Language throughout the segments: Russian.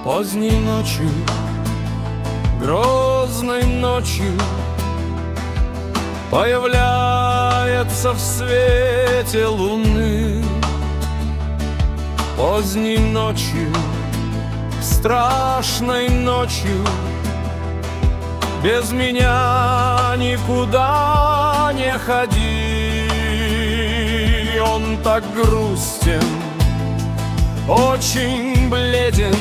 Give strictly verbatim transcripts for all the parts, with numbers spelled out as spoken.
Поздней ночью, грозной ночью появляется в свете луны. Поздней ночью, страшной ночью без меня никуда не ходи. Он так грустен, очень бледен,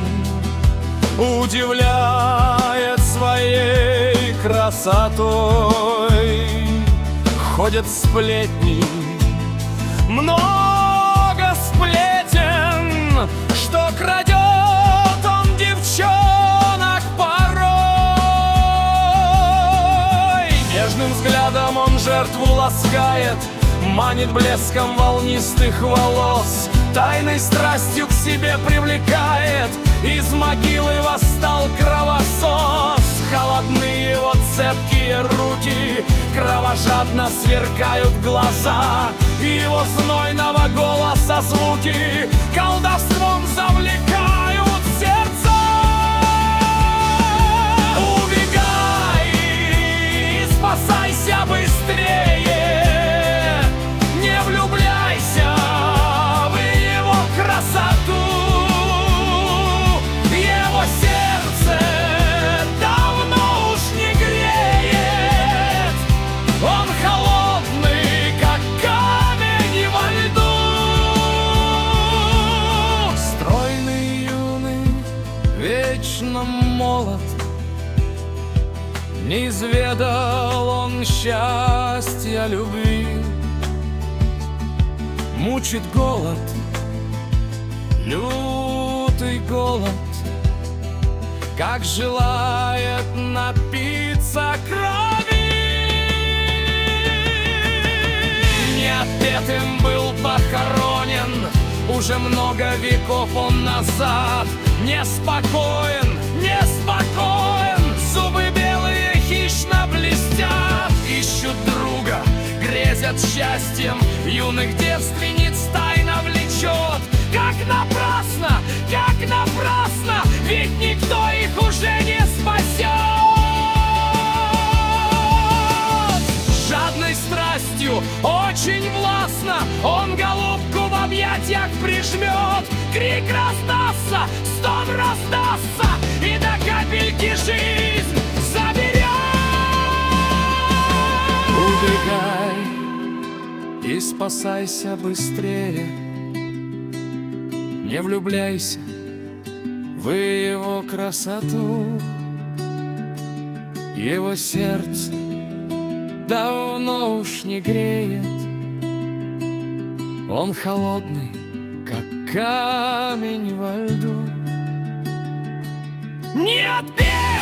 удивляет своей красотой. Ходят сплетни, много сплетен, что крадет он девчонок порой. Нежным взглядом он жертву ласкает, манит блеском волнистых волос, тайной страстью к себе привлекает. Из могилы восстал кровосос. Холодны его цепкие руки, кровожадно сверкают глаза. Его знойного голоса звуки колдовством завлекают сердца. Убегай, спасайся быстрее, не влюбляйся в его красоту. Его сердце давно уж не греет, он холодный, как камень во льду. Стройный, юный, вечно молод, не изведал он счастья любви. Мучит голод, лютый голод, как желает напиться крови. Неотпетым был похоронен уже много веков он назад. Неспокоен, неспокоен, зубы белые хищно блестят. Ищут друга, грезят счастьем, юных девственниц тайно влечет. Как напрасно, как напрасно, ведь никто их уже не спасет. Жадной страстью, очень властно, он голубку в объятиях прижмет. Крик раздастся, стон раздастся, и до капельки жизнь заберет. Убегай и спасайся быстрее, не влюбляйся в его красоту. Его сердце давно уж не греет, он холодный, как камень во льду. Не отбей!